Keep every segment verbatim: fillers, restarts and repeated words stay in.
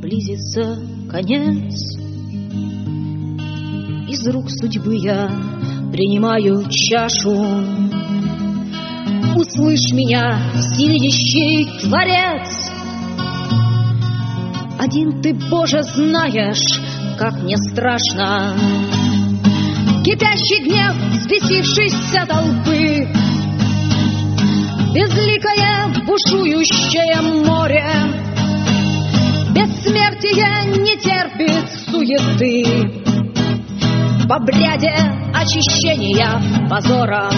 близится конец. Из рук судьбы я принимаю чашу. Услышь меня, всевидящий Творец. Один ты, Боже, знаешь, как мне страшно. Кипящий гнев взбесившейся толпы, безликое бушующее море, бессмертие не терпит суеты. В обряде очищения позора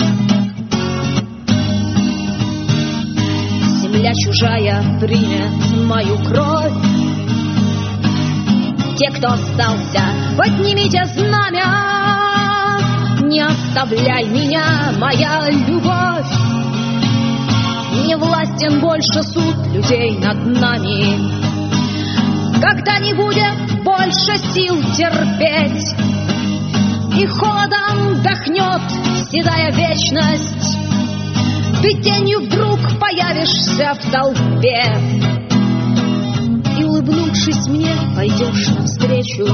земля чужая примет мою кровь. Те, кто остался, поднимите знамя, не оставляй меня, моя любовь. Не властен больше суд людей над нами, когда не будет больше сил терпеть, и холодом дохнет седая вечность. Ты тенью вдруг появишься в толпе, и, улыбнувшись мне, пойдешь навстречу.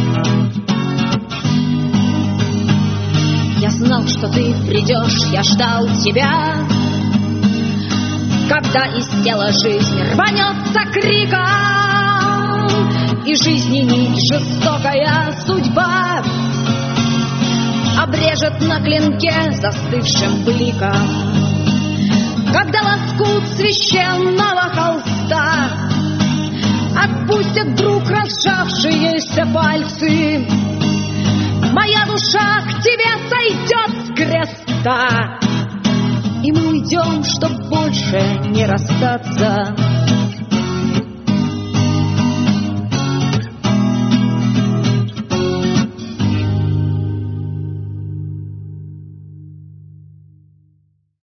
Я знал, что ты придешь, я ждал тебя, когда из тела жизнь рванется криком, и жизни нить жестокая судьба обрежет на клинке застывшим бликом. Когда лоскут священного холста отпустят вдруг разжавшиеся пальцы, моя душа к тебе сойдет с креста, и мы уйдем, чтоб больше не расстаться.